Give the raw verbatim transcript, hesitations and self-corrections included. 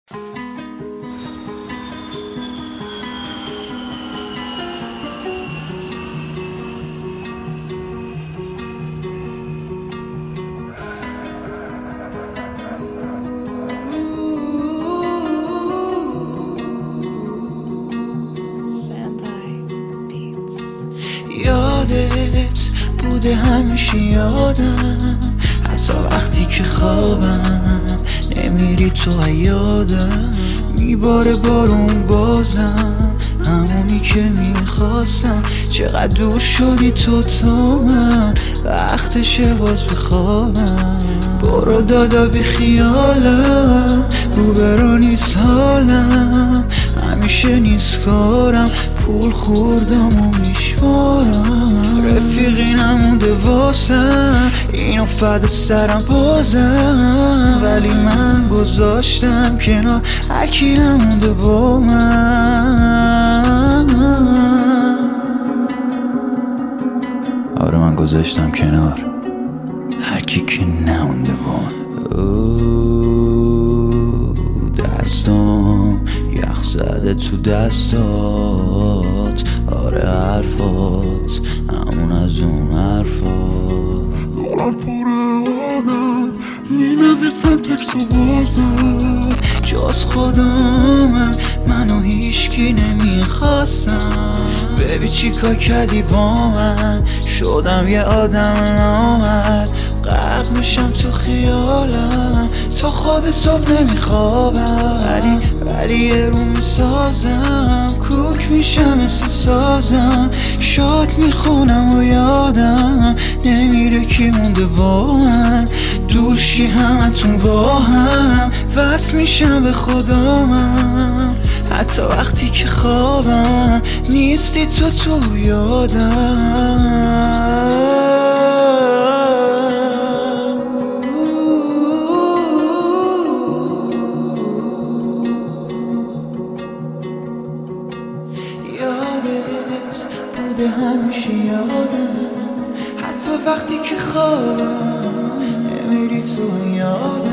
یادت بوده همیشه یادم، حتی وقتی که خوابم نمیری تو یادم. میباره بارون بازم همونی که میخواستم. چقدر دور شدی تو تو من، وقتشه باز بخوابم. برو دادا بی خیالم، روبرا نیست حالم. همیشه نیست کارم، پول خوردم و میشمارم. رفیقی نمونده واسم، اینو فدا سرم بازم. ولی من گذاشتم کنار، هرکی نمونده با من. آره من گذاشتم کنار، هرکی که نمونده با من. دستام یخ زده تو دستات، آره حرفات همون از اون حرفات. دارم پره آدم مینویسم تکس و بازم، جز خودم منو هیشکی نمیخواستم. ببین چی کار کردی با من، شدم یه آدم نامرد. غرق میشم تو خیالم، تا خود صبح نمیخوابم. ولی ولی یه رو میسازم، کوک میشم مثل سازم. شاد میخونم و یادم نمیره کی مونده با من. دوشی همتون با هم، وصل میشم به خدامم. حتی وقتی که خوابم نیستی تو تو یادم. یادت بوده همیشه یادم، حتی وقتی که خوابم نمیری تو یادم.